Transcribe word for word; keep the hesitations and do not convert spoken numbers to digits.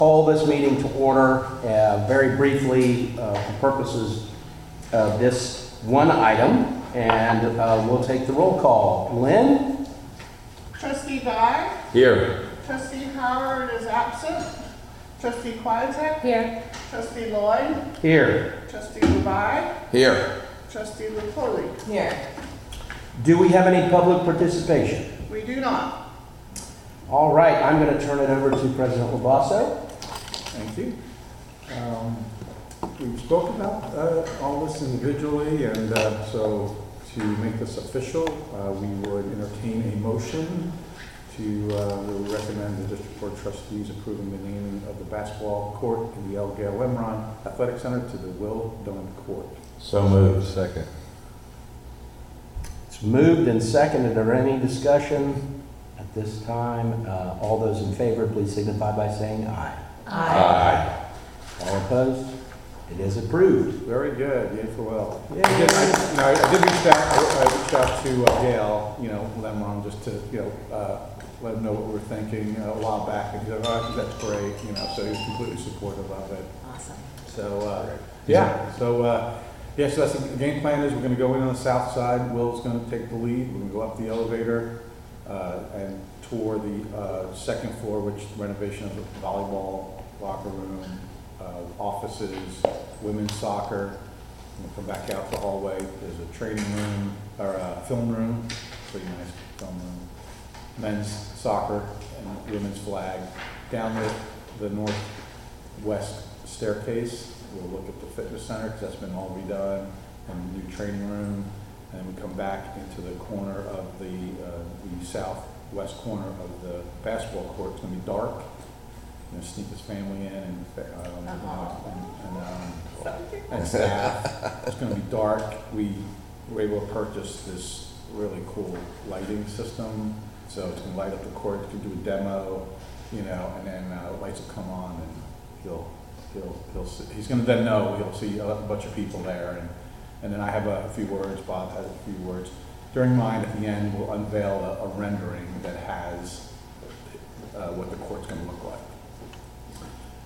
Call this meeting to order uh, very briefly uh, for purposes of this one item, and uh, we'll take the roll call. Lynn? Trustee Dye? Here. Trustee Howard is absent. Trustee Quietek? Here. Trustee Lloyd? Here. Trustee Levi? Here. Trustee Lepoli? Here. Do we have any public participation? We do not. All right, I'm going to turn it over to President Labasso. Thank you. Um, we spoke about uh, all this individually, and uh, so to make this official, uh, we would entertain a motion to uh, we would recommend the District Board trustees approving the naming of the basketball court in the L. Gail Lemron Athletic Center to the Will Dunn Court. So moved. Second. It's moved and seconded. Are there any discussion at this time? Uh, all those in favor, please signify by saying aye. Aye. All opposed? It is approved. Very good. Yay for well. Yay. I did, I, you know, I did reach out. I, I reached out to uh, Gail, you know, Lemron, just to you know uh, let him know what we were thinking uh, a while back, and he said, "Oh, I think that's great," you know. So he was completely supportive of it. Awesome. So uh, yeah. So uh, yeah. So that's the game plan. Is we're going to go in on the south side. Will's going to take the lead. We're going to go up the elevator uh, and tour the uh, second floor, which renovation of the volleyball locker room, uh, offices, women's soccer. We'll come back out the hallway. There's a training room or a film room, pretty nice film room. Men's soccer and women's flag. Down the, the northwest staircase, we'll look at the fitness center because that's been all redone, and the new training room. And we come back into the corner of the, uh, the southwest corner of the basketball court. It's going to be dark. You know, sneak his family in and um, uh, and, and, um, and staff. It's going to be dark. We were able to purchase this really cool lighting system, so it's going to light up the court. It's going to do a demo, you know, and then uh, lights will come on, and he'll he'll he'll see, he's going to then know he'll see a bunch of people there, and and then I have a few words. Bob has a few words. During mine, at the end, we'll unveil a, a rendering that has uh, what the court's going to look like.